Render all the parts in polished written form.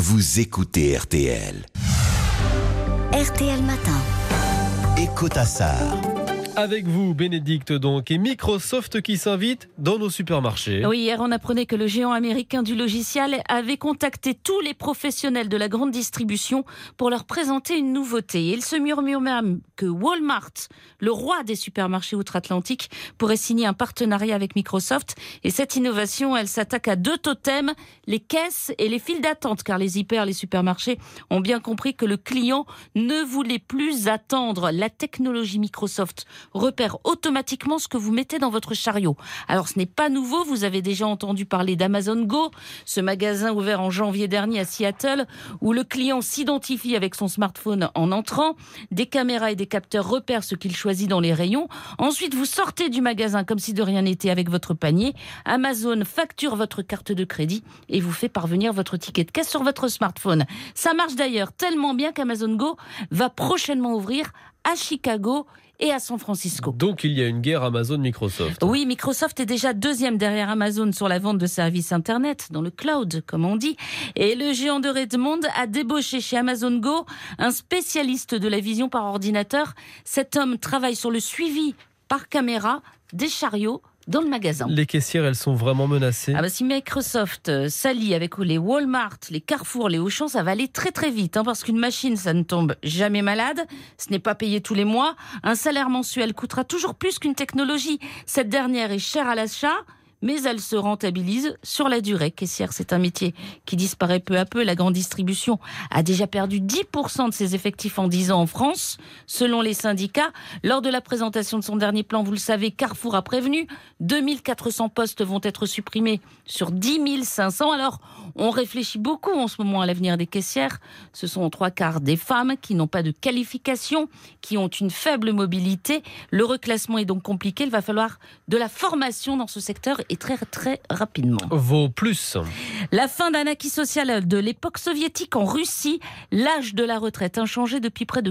vous écoutez RTL. RTL Matin. Écoute Assar. Avec vous, Bénédicte, donc, et Microsoft qui s'invite dans nos supermarchés. Oui, hier, on apprenait que le géant américain du logiciel avait contacté tous les professionnels de la grande distribution pour leur présenter une nouveauté. Et il se murmure même que Walmart, le roi des supermarchés outre-Atlantique, pourrait signer un partenariat avec Microsoft. Et cette innovation, elle s'attaque à deux totems, les caisses et les files d'attente, car les hyper, les supermarchés ont bien compris que le client ne voulait plus attendre. La technologie Microsoft repère automatiquement ce que vous mettez dans votre chariot. Alors ce n'est pas nouveau, vous avez déjà entendu parler d'Amazon Go, ce magasin ouvert en janvier dernier à Seattle, où le client s'identifie avec son smartphone en entrant, des caméras et des capteurs repèrent ce qu'il choisit dans les rayons. Ensuite, vous sortez du magasin comme si de rien n'était avec votre panier. Amazon facture votre carte de crédit et vous fait parvenir votre ticket de caisse sur votre smartphone. Ça marche d'ailleurs tellement bien qu'Amazon Go va prochainement ouvrir à Chicago et à San Francisco. Donc il y a une guerre Amazon-Microsoft. Oui, Microsoft est déjà deuxième derrière Amazon sur la vente de services Internet, dans le cloud, comme on dit. Et le géant de Redmond a débauché chez Amazon Go un spécialiste de la vision par ordinateur. Cet homme travaille sur le suivi par caméra des chariots dans le magasin. Les caissières, elles sont vraiment menacées. Si Microsoft s'allie avec les Walmart, les Carrefour, les Auchan, ça va aller très très vite, parce qu'une machine, ça ne tombe jamais malade, ce n'est pas payé tous les mois, un salaire mensuel coûtera toujours plus qu'une technologie. Cette dernière est chère à l'achat, mais elle se rentabilise sur la durée. Caissière, c'est un métier qui disparaît peu à peu. La grande distribution a déjà perdu 10% de ses effectifs en 10 ans en France, selon les syndicats. Lors de la présentation de son dernier plan, vous le savez, Carrefour a prévenu, 2400 postes vont être supprimés sur 10 500. Alors, on réfléchit beaucoup en ce moment à l'avenir des caissières. Ce sont 3/4 des femmes qui n'ont pas de qualification, qui ont une faible mobilité. Le reclassement est donc compliqué. Il va falloir de la formation dans ce secteur et très très rapidement. Vos plus. La fin d'un acquis social de l'époque soviétique en Russie, l'âge de la retraite, inchangé depuis près de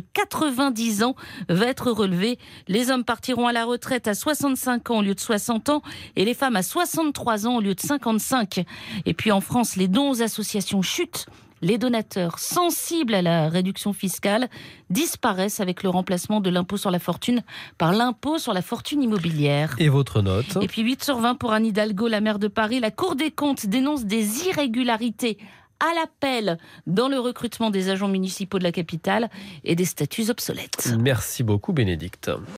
90 ans, va être relevé. Les hommes partiront à la retraite à 65 ans au lieu de 60 ans et les femmes à 63 ans au lieu de 55. Et puis en France, les dons aux associations chutent. Les donateurs sensibles à la réduction fiscale disparaissent avec le remplacement de l'impôt sur la fortune par l'impôt sur la fortune immobilière. Et votre note ? Et puis 8/20 pour Anne Hidalgo, la maire de Paris. La Cour des comptes dénonce des irrégularités à l'appel dans le recrutement des agents municipaux de la capitale et des statuts obsolètes. Merci beaucoup, Bénédicte.